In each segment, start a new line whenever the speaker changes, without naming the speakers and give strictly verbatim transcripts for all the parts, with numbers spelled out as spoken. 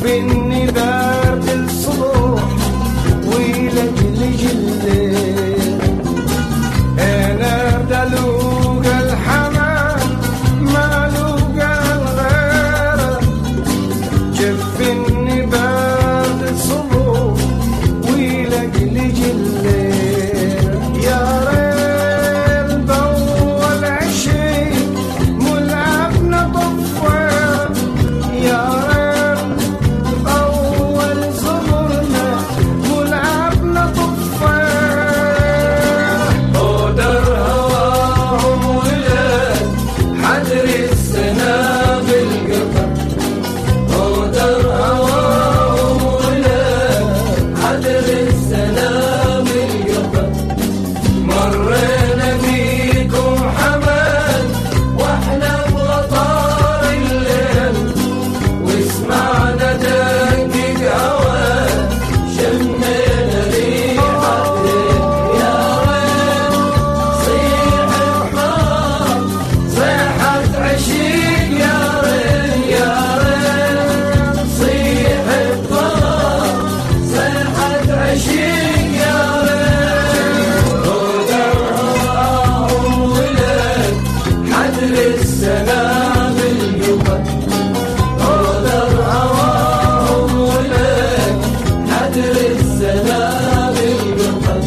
جفني برد الصبح ويلجلج الليل، انا دلوق الحمام ما لوق الغير، جفني برد الصبح ويلجلج الليل، يا ريت بول عشي ملعبنا طفير، يا ريت بول زمرنا ملعبنا طفير، قدر هواهم ولاد حدر السنابل قطر، قدر هواهم ولاد حدر السنابل قطر، مرينا بيكم حمل واحنا بغطار الليل، وسمعنا دقيق هوا شمينا ريحة ليل، يا ريت صيح الحمار صيحة عشيق، يا ريت يا ريت صيح الحمار صيحة عشيق، يا ريت قدر هواهم ولاد حدر السنابل قطر، قدر هواهم ولاد حدر السنابل قطر.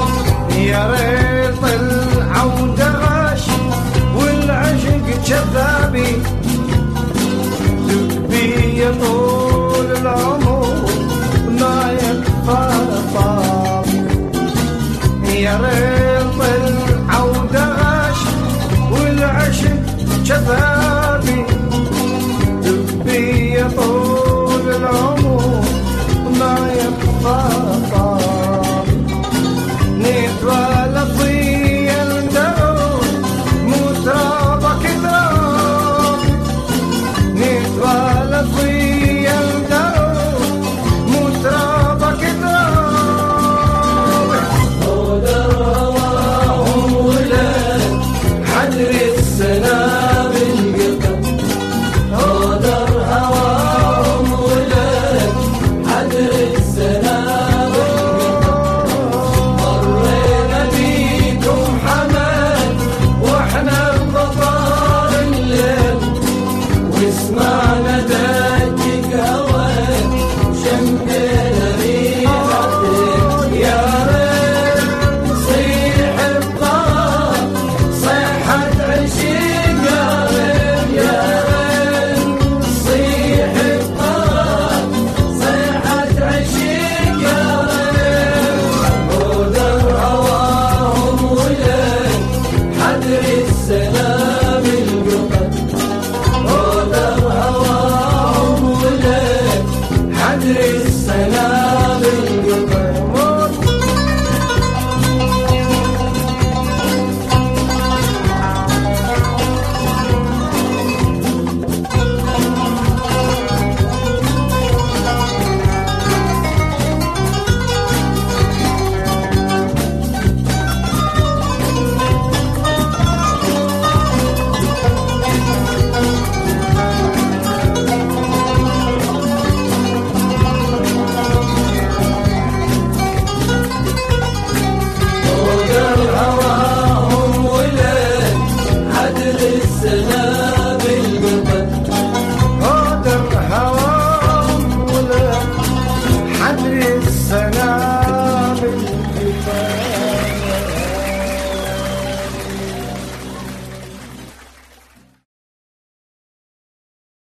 يا ريت العودة غاش والعشق جذاب